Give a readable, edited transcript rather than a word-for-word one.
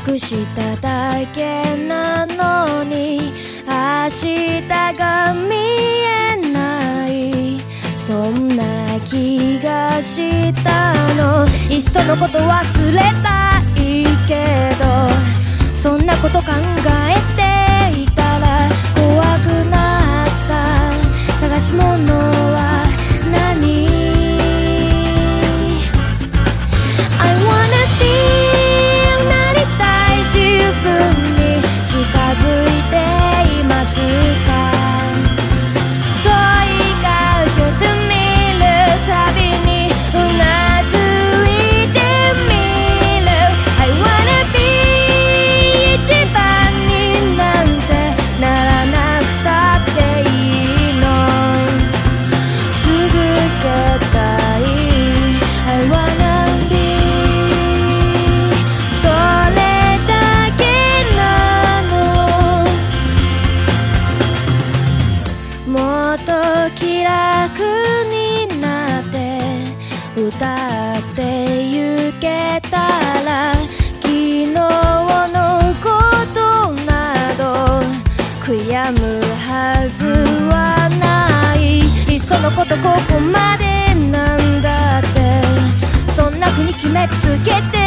くしただけなのに明日が見えない、そんな気がしたの。いっそのこと忘れたいけど、そんなこと考えていたら怖くなった。探し物は何？ I wanna feel なりたい自分に近づいていますか？問いかけてみるたびにうなずいてみる。 I wanna be 一番になんてならなくたっていいの。続けたい I wanna be それだけなの。もっと気楽になって歌ってゆけたら、昨日のことなど悔やむはずはない。いっそのことここまでなんだって、そんな風に決めつけて